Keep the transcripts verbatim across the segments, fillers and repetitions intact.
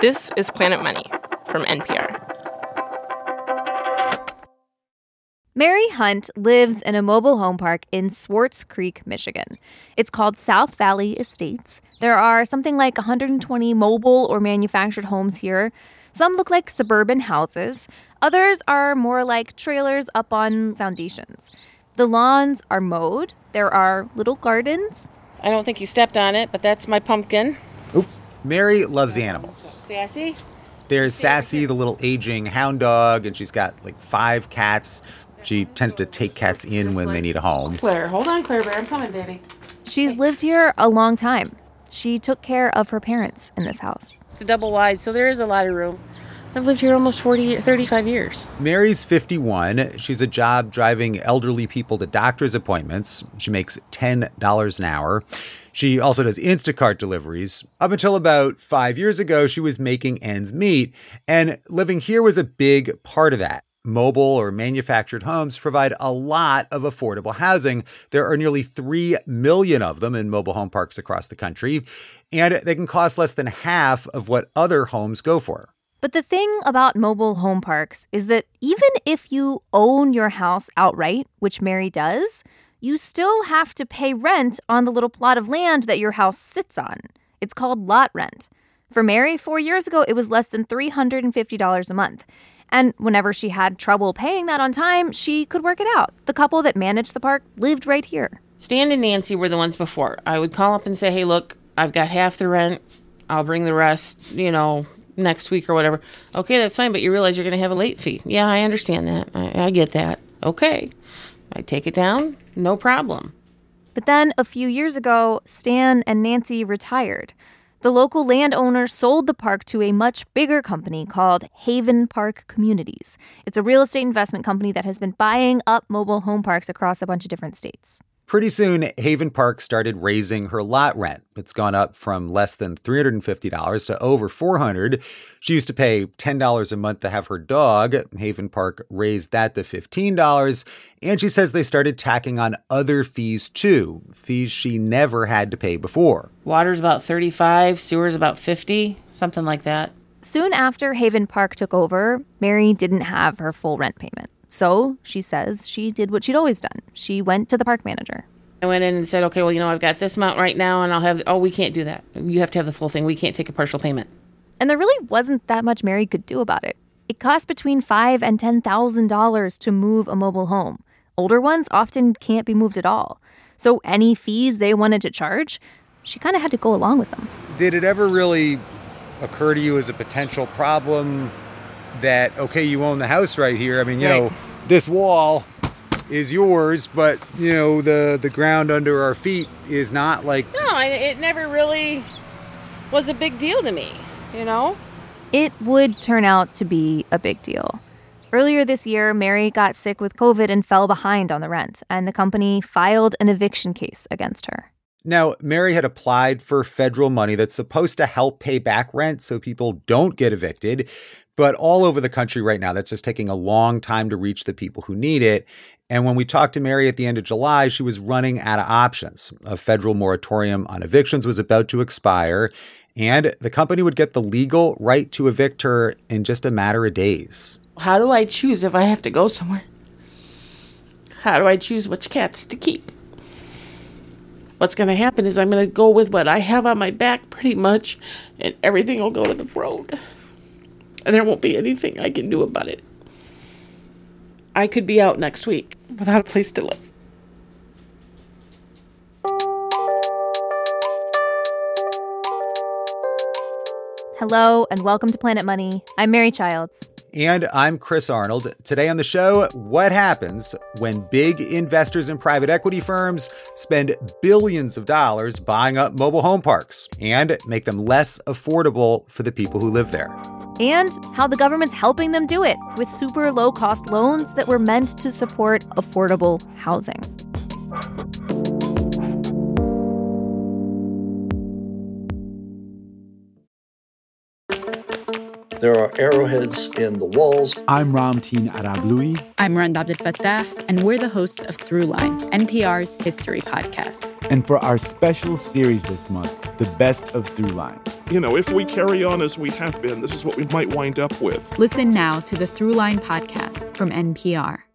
This is Planet Money from N P R. Mary Hunt lives in a mobile home park in Swartz Creek, Michigan. It's called South Valley Estates. There are something like one hundred twenty mobile or manufactured homes here. Some look like suburban houses. Others are more like trailers up on foundations. The lawns are mowed. There are little gardens. I don't think you stepped on it, but that's my pumpkin. Oops. Mary loves animals. Sassy? There's Sassy, the little aging hound dog, and she's got like five cats. She tends to take cats in when they need a home. Claire, hold on, Claire Bear. I'm coming, baby. She's lived here a long time. She took care of her parents in this house. It's a double wide, so there is a lot of room. I've lived here almost forty, thirty-five years. Mary's fifty-one. She's a job driving elderly people to doctor's appointments. She makes ten dollars an hour. She also does Instacart deliveries. Up until about five years ago, she was making ends meet, and living here was a big part of that. Mobile or manufactured homes provide a lot of affordable housing. There are nearly three million of them in mobile home parks across the country, and they can cost less than half of what other homes go for. But the thing about mobile home parks is that even if you own your house outright, which Mary does, you still have to pay rent on the little plot of land that your house sits on. It's called lot rent. For Mary, four years ago, it was less than three hundred fifty dollars a month. And whenever she had trouble paying that on time, she could work it out. The couple that managed the park lived right here. Stan and Nancy were the ones before. I would call up and say, hey, look, I've got half the rent. I'll bring the rest, you know, next week or whatever. Okay, that's fine, but you realize you're going to have a late fee. Yeah, I understand that. I, I get that. Okay. I take it down. No problem. But then a few years ago, Stan and Nancy retired. The local landowner sold the park to a much bigger company called Haven Park Communities. It's a real estate investment company that has been buying up mobile home parks across a bunch of different states. Pretty soon, Haven Park started raising her lot rent. It's gone up from less than three hundred fifty dollars to over four hundred dollars. She used to pay ten dollars a month to have her dog. Haven Park raised that to fifteen dollars. And she says they started tacking on other fees too, fees she never had to pay before. Water's about thirty-five dollars, sewer's about fifty dollars, something like that. Soon after Haven Park took over, Mary didn't have her full rent payment. So, she says, she did what she'd always done. She went to the park manager. I went in and said, okay, well, you know, I've got this amount right now, and I'll have, oh, we can't do that. You have to have the full thing. We can't take a partial payment. And there really wasn't that much Mary could do about it. It costs between five thousand dollars and ten thousand dollars to move a mobile home. Older ones often can't be moved at all. So any fees they wanted to charge, she kind of had to go along with them. Did it ever really occur to you as a potential problem that, okay, you own the house right here. I mean, you right. know, this wall is yours, but, you know, the, the ground under our feet is not like... No, I, it never really was a big deal to me, you know? It would turn out to be a big deal. Earlier this year, Mary got sick with COVID and fell behind on the rent, and the company filed an eviction case against her. Now, Mary had applied for federal money that's supposed to help pay back rent so people don't get evicted. But all over the country right now, that's just taking a long time to reach the people who need it. And when we talked to Mary at the end of July, she was running out of options. A federal moratorium on evictions was about to expire, and the company would get the legal right to evict her in just a matter of days. How do I choose if I have to go somewhere? How do I choose which cats to keep? What's going to happen is I'm going to go with what I have on my back pretty much, and everything will go to the road. And there won't be anything I can do about it. I could be out next week without a place to live. Hello, and welcome to Planet Money. I'm Mary Childs. And I'm Chris Arnold. Today on the show, what happens when big investors and private equity firms spend billions of dollars buying up mobile home parks and make them less affordable for the people who live there. And how the government's helping them do it with super low-cost loans that were meant to support affordable housing. There are arrowheads in the walls. I'm Ramteen Arablouei. I'm Rand Abdel Fattah, and we're the hosts of Throughline, N P R's history podcast. And for our special series this month, The Best of Throughline. You know, if we carry on as we have been, this is what we might wind up with. Listen now to the Throughline podcast from N P R.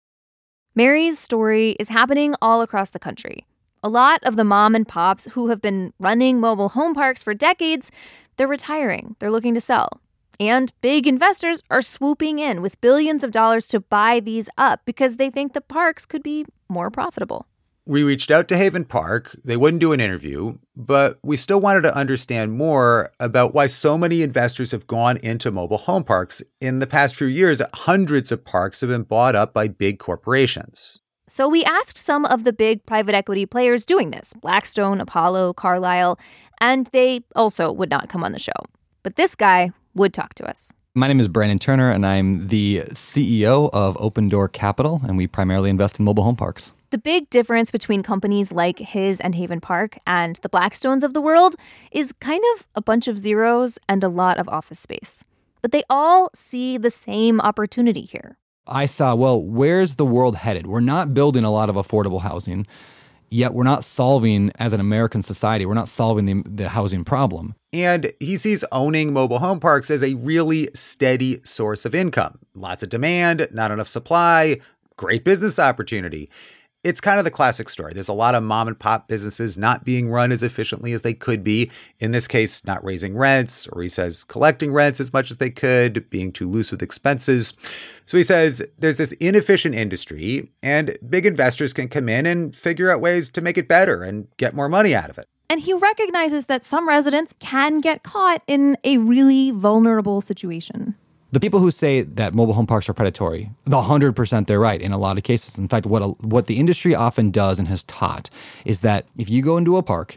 Mary's story is happening all across the country. A lot of the mom and pops who have been running mobile home parks for decades, they're retiring. They're looking to sell. And big investors are swooping in with billions of dollars to buy these up because they think the parks could be more profitable. We reached out to Haven Park. They wouldn't do an interview, but we still wanted to understand more about why so many investors have gone into mobile home parks. In the past few years, hundreds of parks have been bought up by big corporations. So we asked some of the big private equity players doing this, Blackstone, Apollo, Carlyle, and they also would not come on the show. But this guy would talk to us. My name is Brandon Turner, and I'm the C E O of Open Door Capital, and we primarily invest in mobile home parks. The big difference between companies like his and Haven Park and the Blackstones of the world is kind of a bunch of zeros and a lot of office space. But they all see the same opportunity here. I saw, well, where's the world headed? We're not building a lot of affordable housing, yet we're not solving, as an American society, we're not solving the, the housing problem. And he sees owning mobile home parks as a really steady source of income. Lots of demand, not enough supply, great business opportunity. It's kind of the classic story. There's a lot of mom and pop businesses not being run as efficiently as they could be. In this case, not raising rents, or he says collecting rents as much as they could, being too loose with expenses. So he says there's this inefficient industry, and big investors can come in and figure out ways to make it better and get more money out of it. And he recognizes that some residents can get caught in a really vulnerable situation. The people who say that mobile home parks are predatory, the one hundred percent they're right in a lot of cases. In fact, what a, what the industry often does and has taught is that if you go into a park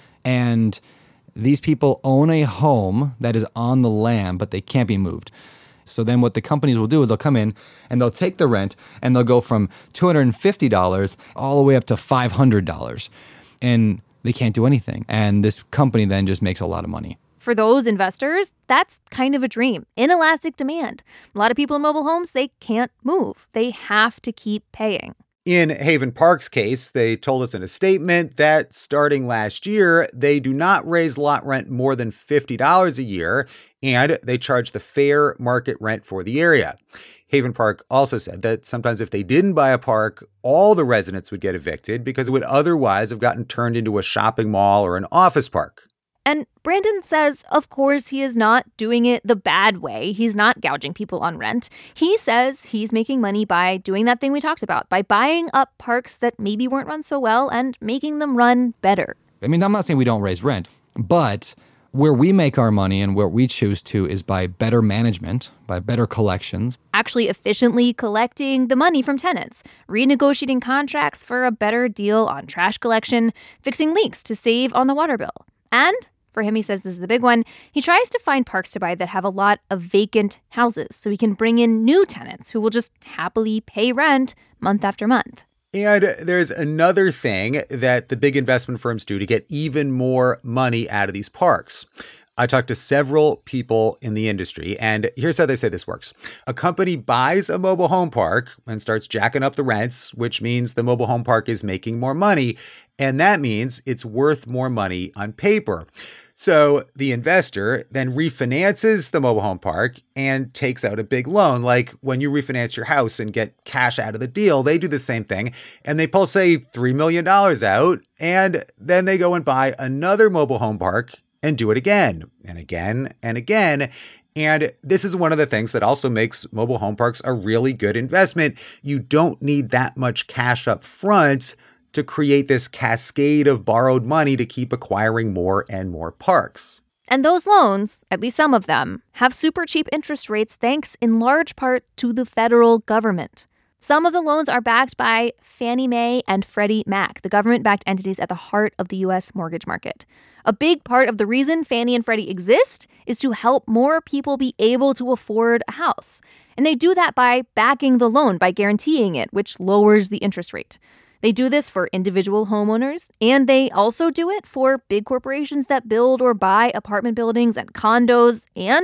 and these people own a home that is on the land, but they can't be moved. So then what the companies will do is they'll come in and they'll take the rent and they'll go from two hundred fifty dollars all the way up to five hundred dollars. And they can't do anything. And this company then just makes a lot of money. For those investors, that's kind of a dream. Inelastic demand. A lot of people in mobile homes, they can't move. They have to keep paying. In Haven Park's case, they told us in a statement that starting last year, they do not raise lot rent more than fifty dollars a year, and they charge the fair market rent for the area. Haven Park also said that sometimes if they didn't buy a park, all the residents would get evicted because it would otherwise have gotten turned into a shopping mall or an office park. And Brandon says, of course, he is not doing it the bad way. He's not gouging people on rent. He says he's making money by doing that thing we talked about, by buying up parks that maybe weren't run so well and making them run better. I mean, I'm not saying we don't raise rent, but where we make our money and where we choose to is by better management, by better collections. Actually efficiently collecting the money from tenants, renegotiating contracts for a better deal on trash collection, fixing leaks to save on the water bill. And for him, he says this is the big one, he tries to find parks to buy that have a lot of vacant houses so he can bring in new tenants who will just happily pay rent month after month. And there's another thing that the big investment firms do to get even more money out of these parks. I talked to several people in the industry, and here's how they say this works. A company buys a mobile home park and starts jacking up the rents, which means the mobile home park is making more money, and that means it's worth more money on paper. So the investor then refinances the mobile home park and takes out a big loan. Like when you refinance your house and get cash out of the deal, they do the same thing. And they pull, say, three million dollars out, and then they go and buy another mobile home park and do it again and again and again. And this is one of the things that also makes mobile home parks a really good investment. You don't need that much cash up front to create this cascade of borrowed money to keep acquiring more and more parks. And those loans, at least some of them, have super cheap interest rates thanks in large part to the federal government. Some of the loans are backed by Fannie Mae and Freddie Mac, the government-backed entities at the heart of the U S mortgage market. A big part of the reason Fannie and Freddie exist is to help more people be able to afford a house. And they do that by backing the loan, by guaranteeing it, which lowers the interest rate. They do this for individual homeowners, and they also do it for big corporations that build or buy apartment buildings and condos and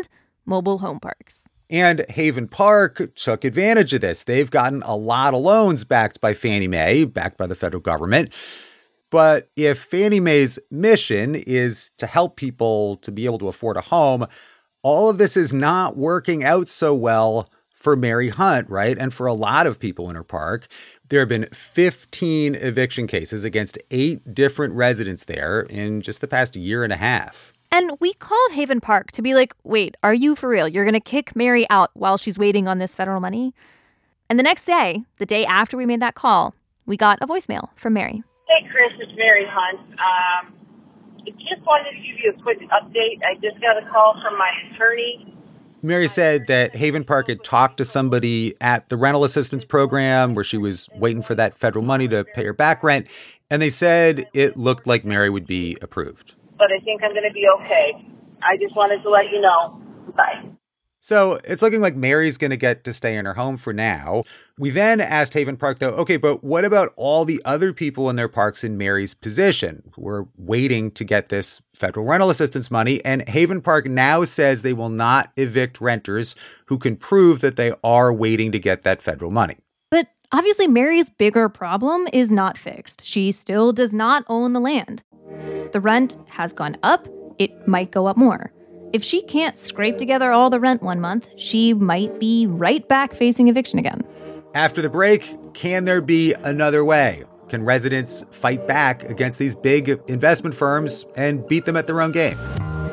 mobile home parks. And Haven Park took advantage of this. They've gotten a lot of loans backed by Fannie Mae, backed by the federal government. But if Fannie Mae's mission is to help people to be able to afford a home, all of this is not working out so well for Mary Hunt, right? And for a lot of people in her park. There have been fifteen eviction cases against eight different residents there in just the past year and a half. And we called Haven Park to be like, wait, are you for real? You're going to kick Mary out while she's waiting on this federal money? And the next day, the day after we made that call, we got a voicemail from Mary. Hey, Chris, it's Mary Hunt. Um, just wanted to give you a quick update. I just got a call from my attorney. Mary said that Haven Park had talked to somebody at the rental assistance program where she was waiting for that federal money to pay her back rent. And they said it looked like Mary would be approved. But I think I'm going to be okay. I just wanted to let you know. Bye. So it's looking like Mary's going to get to stay in her home for now. We then asked Haven Park, though, okay, but what about all the other people in their parks in Mary's position who are waiting to get this federal rental assistance money? And Haven Park now says they will not evict renters who can prove that they are waiting to get that federal money. But obviously, Mary's bigger problem is not fixed. She still does not own the land. The rent has gone up. It might go up more. If she can't scrape together all the rent one month, she might be right back facing eviction again. After the break, can there be another way? Can residents fight back against these big investment firms and beat them at their own game?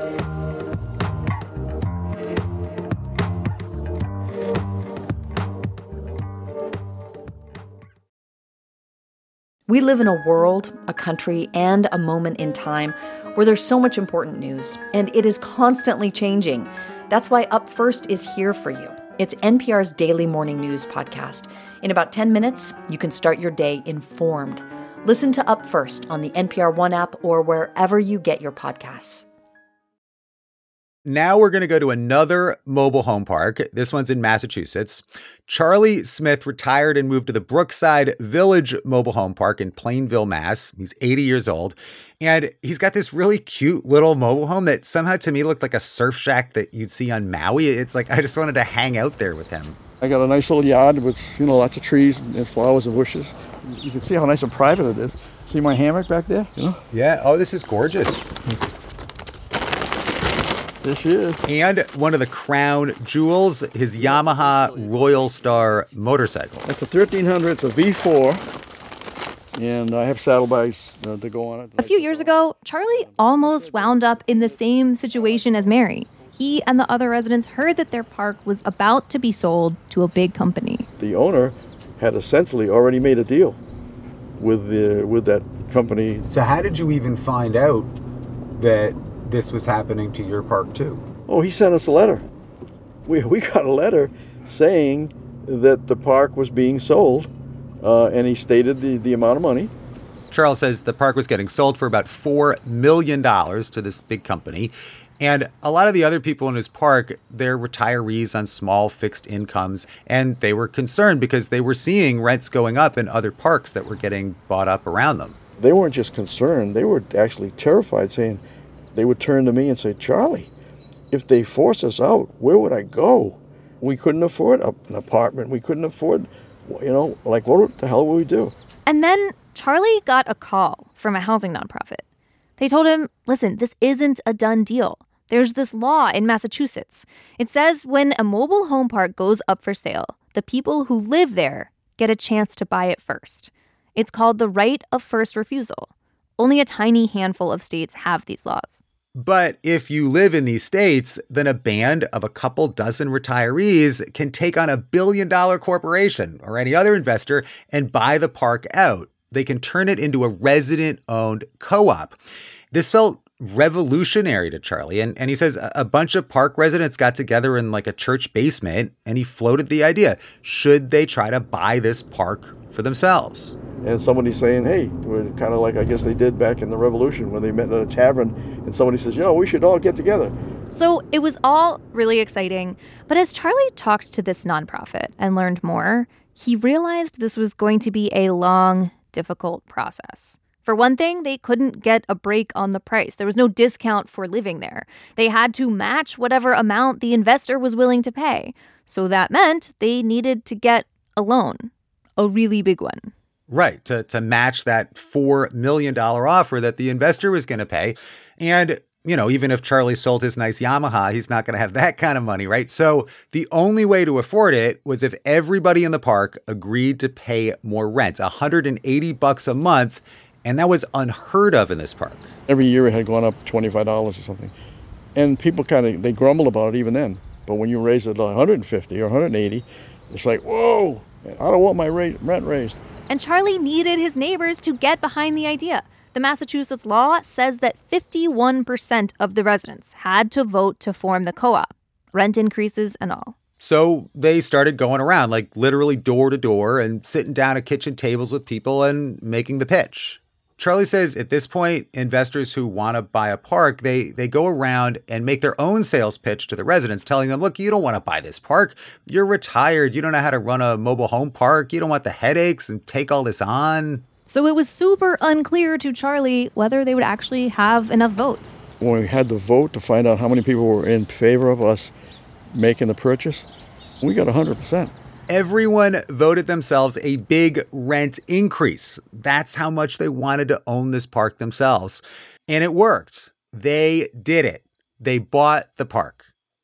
We live in a world, a country, and a moment in time where there's so much important news, and it is constantly changing. That's why Up First is here for you. It's N P R's daily morning news podcast. In about ten minutes, you can start your day informed. Listen to Up First on the N P R One app or wherever you get your podcasts. Now we're going to go to another mobile home park. This one's in Massachusetts. Charlie Smith retired and moved to the Brookside Village Mobile Home Park in Plainville, Mass. He's eighty years old. And he's got this really cute little mobile home that somehow to me looked like a surf shack that you'd see on Maui. It's like I just wanted to hang out there with him. I got a nice little yard with, you know, lots of trees and flowers and bushes. You can see how nice and private it is. See my hammock back there? You know? Yeah. Oh, this is gorgeous. There she is. And one of the crown jewels, his Yamaha Royal Star motorcycle. That's a thirteen hundred. It's a V four. And I have saddlebags uh, to go on it. A few years ago, Charlie almost wound up in the same situation as Mary. He and the other residents heard that their park was about to be sold to a big company. The owner had essentially already made a deal with the with that company. So how did you even find out that this was happening to your park too? Oh, he sent us a letter. We we got a letter saying that the park was being sold, uh, and he stated the, the amount of money. Charles says the park was getting sold for about four million dollars to this big company. And a lot of the other people in his park, they're retirees on small fixed incomes. And they were concerned because they were seeing rents going up in other parks that were getting bought up around them. They weren't just concerned. They were actually terrified, saying, they would turn to me and say, Charlie, if they force us out, where would I go? We couldn't afford an apartment. We couldn't afford, you know, like, what the hell would we do? And then Charlie got a call from a housing nonprofit. They told him, listen, this isn't a done deal. There's this law in Massachusetts. It says when a mobile home park goes up for sale, the people who live there get a chance to buy it first. It's called the right of first refusal. Only a tiny handful of states have these laws. But if you live in these states, then a band of a couple dozen retirees can take on a billion dollar corporation or any other investor and buy the park out. They can turn it into a resident-owned co-op. This felt revolutionary to Charlie. And, and he says a bunch of park residents got together in like a church basement and he floated the idea. Should they try to buy this park for themselves? And somebody's saying, hey, kind of like I guess they did back in the Revolution when they met at a tavern, and somebody says, you know, we should all get together. So it was all really exciting. But as Charlie talked to this nonprofit and learned more, he realized this was going to be a long, difficult process. For one thing, they couldn't get a break on the price. There was no discount for living there. They had to match whatever amount the investor was willing to pay. So that meant they needed to get a loan, a really big one. Right, to, to match that four million dollars offer that the investor was going to pay. And, you know, even if Charlie sold his nice Yamaha, he's not going to have that kind of money, right? So the only way to afford it was if everybody in the park agreed to pay more rent, one hundred eighty bucks a month. And that was unheard of in this park. Every year it had gone up twenty-five dollars or something. And people kind of, they grumbled about it even then. But when you raise it to one hundred fifty or one hundred eighty, it's like, whoa, I don't want my rate, rent raised. And Charlie needed his neighbors to get behind the idea. The Massachusetts law says that fifty-one percent of the residents had to vote to form the co-op, rent increases and all. So they started going around, like literally door to door and sitting down at kitchen tables with people and making the pitch. Charlie says at this point, investors who want to buy a park, they they go around and make their own sales pitch to the residents, telling them, look, you don't want to buy this park. You're retired. You don't know how to run a mobile home park. You don't want the headaches and take all this on. So it was super unclear to Charlie whether they would actually have enough votes. When we had the vote to find out how many people were in favor of us making the purchase, we got one hundred percent. Everyone voted themselves a big rent increase. That's how much they wanted to own this park themselves. And it worked. They did it. They bought the park.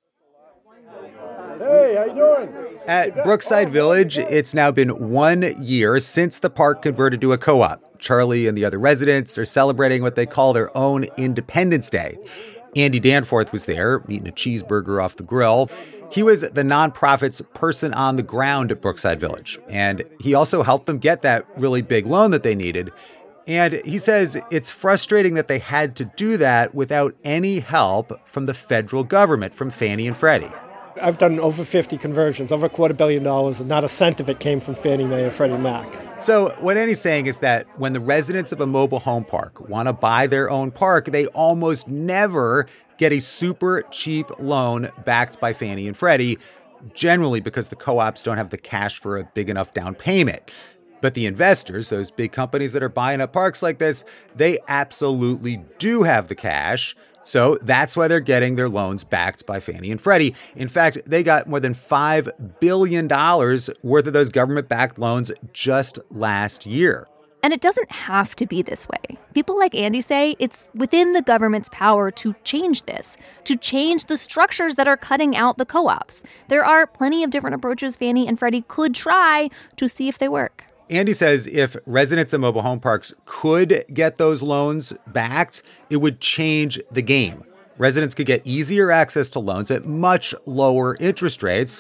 Hey, how you doing? At Brookside Village, it's now been one year since the park converted to a co-op. Charlie and the other residents are celebrating what they call their own Independence Day. Andy Danforth was there, eating a cheeseburger off the grill. He was the nonprofit's person on the ground at Brookside Village, and he also helped them get that really big loan that they needed. And he says it's frustrating that they had to do that without any help from the federal government, from Fannie and Freddie. I've done over fifty conversions, over a quarter billion dollars, and not a cent of it came from Fannie Mae or Freddie Mac. So what Andy's saying is that when the residents of a mobile home park want to buy their own park, they almost never get a super cheap loan backed by Fannie and Freddie, generally because the co-ops don't have the cash for a big enough down payment. But the investors, those big companies that are buying up parks like this, they absolutely do have the cash. So that's why they're getting their loans backed by Fannie and Freddie. In fact, they got more than five billion dollars worth of those government-backed loans just last year. And it doesn't have to be this way. People like Andy say it's within the government's power to change this, to change the structures that are cutting out the co-ops. There are plenty of different approaches Fannie and Freddie could try to see if they work. Andy says if residents of mobile home parks could get those loans backed, it would change the game. Residents could get easier access to loans at much lower interest rates,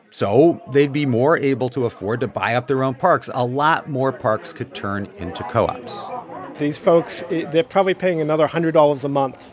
so they'd be more able to afford to buy up their own parks. A lot more parks could turn into co-ops. These folks, they're probably paying another one hundred dollars a month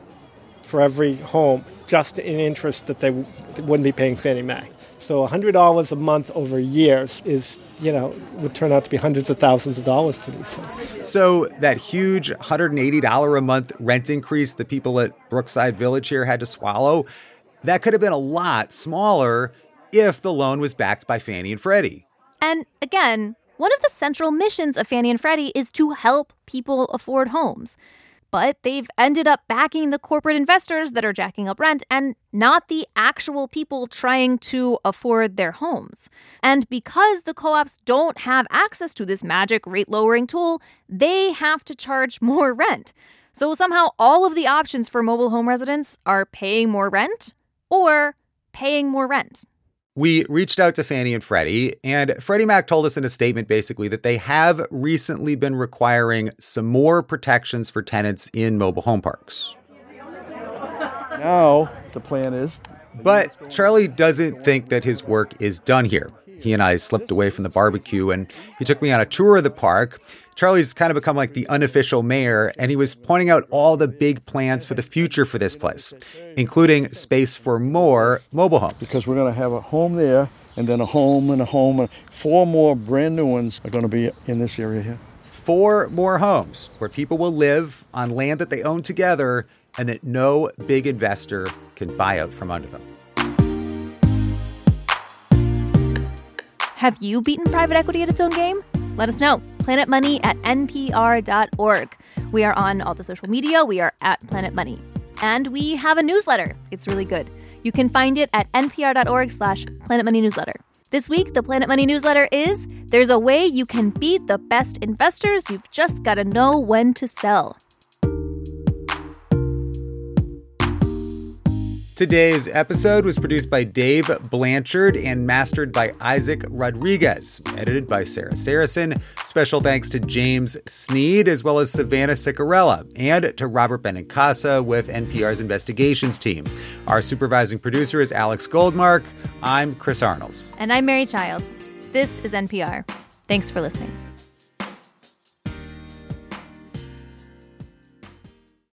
for every home, just in interest that they wouldn't be paying Fannie Mae. So one hundred dollars a month over years is, you know, would turn out to be hundreds of thousands of dollars to these folks. So that huge one hundred eighty dollars a month rent increase the people at Brookside Village here had to swallow, that could have been a lot smaller if the loan was backed by Fannie and Freddie. And again, one of the central missions of Fannie and Freddie is to help people afford homes. But they've ended up backing the corporate investors that are jacking up rent and not the actual people trying to afford their homes. And because the co-ops don't have access to this magic rate-lowering tool, they have to charge more rent. So somehow all of the options for mobile home residents are paying more rent or paying more rent. We reached out to Fannie and Freddie, and Freddie Mac told us in a statement basically that they have recently been requiring some more protections for tenants in mobile home parks. Now, the plan is... But Charlie doesn't think that his work is done here. He and I slipped away from the barbecue, and he took me on a tour of the park. Charlie's kind of become like the unofficial mayor, and he was pointing out all the big plans for the future for this place, including space for more mobile homes. Because we're going to have a home there, and then a home and a home. And four more brand new ones are going to be in this area here. Four more homes where people will live on land that they own together and that no big investor can buy out from under them. Have you beaten private equity at its own game? Let us know. planet money at n p r dot org. We are on all the social media. We are at Planet Money. And we have a newsletter. It's really good. You can find it at npr.org slash Planet Money newsletter. This week, the Planet Money newsletter is There's a Way You Can Beat the Best Investors. You've just got to know when to sell. Today's episode was produced by Dave Blanchard and mastered by Isaac Rodriguez, edited by Sarah Saracen. Special thanks to James Sneed, as well as Savannah Ciccarella, and to Robert Benincasa with N P R's investigations team. Our supervising producer is Alex Goldmark. I'm Chris Arnold. And I'm Mary Childs. This is N P R. Thanks for listening.